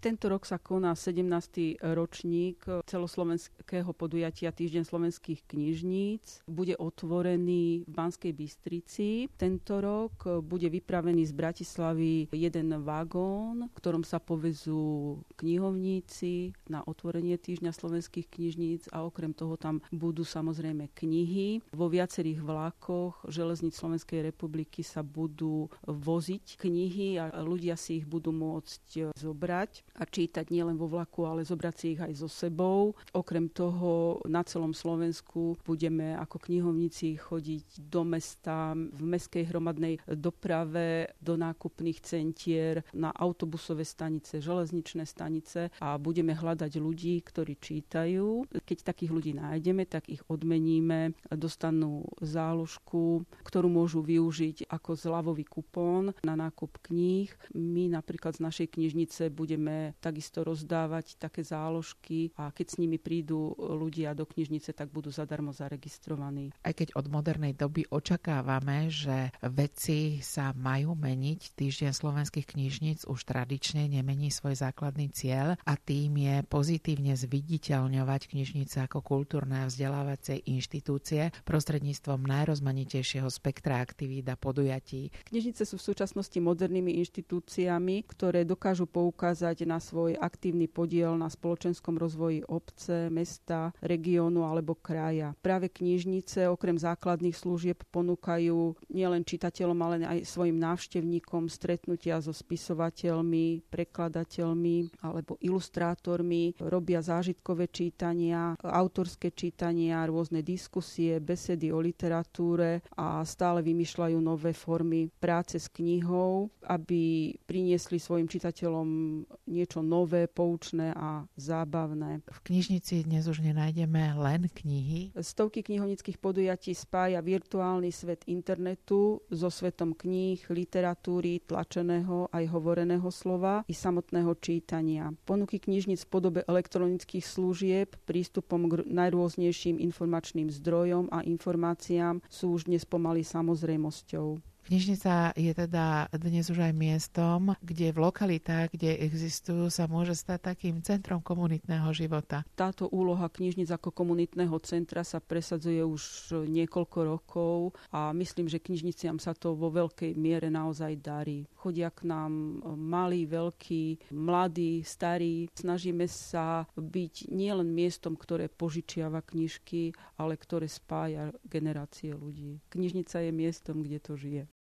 Tento rok sa koná 17. ročník celoslovenského podujatia Týždeň slovenských knižníc. Bude otvorený v Banskej Bystrici. Tento rok bude vypravený z Bratislavy jeden vagón, v ktorom sa povezú knihovníci na otvorenie Týždňa slovenských knižníc a okrem toho tam budú samozrejme knihy. Vo viacerých vlakoch železníc Slovenskej republiky sa budú voziť knihy a ľudia si ich budú môcť zobrať a čítať nielen vo vlaku, ale zobrať si ich aj so sebou. Okrem toho na celom Slovensku budeme ako knihovníci chodiť do mesta, v mestskej hromadnej doprave, do nákupných centier, na autobusové stanice, železničné stanice a budeme hľadať ľudí, ktorí čítajú. Keď takých ľudí nájdeme, tak ich odmeníme, dostanú záložku, ktorú môžu využiť ako zľavový kupón na nákup kníh. My napríklad z našej knižnice budeme takisto rozdávať také záložky a keď s nimi prídu ľudia do knižnice, tak budú zadarmo zaregistrovaní. Aj keď od modernej doby očakávame, že veci sa majú meniť, Týždeň slovenských knižníc už tradične nemení svoj základný cieľ a tým je pozitívne zviditeľňovať knižnice ako kultúrne a vzdelávacie inštitúcie prostredníctvom najrozmanitejšieho spektra aktivít a podujatí. Knižnice sú v súčasnosti modernými inštitúciami, ktoré dokážu poukázať na svoj aktívny podiel na spoločenskom rozvoji obce, mesta, regiónu alebo kraja. Práve knižnice okrem základných služieb ponúkajú nielen čitateľom, ale aj svojim návštevníkom stretnutia so spisovateľmi, prekladateľmi alebo ilustrátormi, robia zážitkové čítania, autorské čítania, rôzne diskusie, besedy o literatúre a stále vymýšľajú nové formy práce s knihou, aby priniesli svojim čitateľom niečo nové, poučné a zábavné. V knižnici dnes už nenájdeme len knihy. Stovky knihovnických podujatí spája virtuálny svet internetu so svetom kníh, literatúry, tlačeného aj hovoreného slova i samotného čítania. Ponuky knižnic v podobe elektronických služieb, prístupom k najrôznejším informačným zdrojom a informáciám sú už dnes pomaly samozrejmosťou. Knižnica je teda dnes už aj miestom, kde v lokalitách, kde existujú, sa môže stať takým centrom komunitného života. Táto úloha knižnic ako komunitného centra sa presadzuje už niekoľko rokov a myslím, že knižniciam sa to vo veľkej miere naozaj darí. Chodia k nám malí, veľkí, mladí, starí. Snažíme sa byť nielen miestom, ktoré požičiava knižky, ale ktoré spája generácie ľudí. Knižnica je miestom, kde to žije.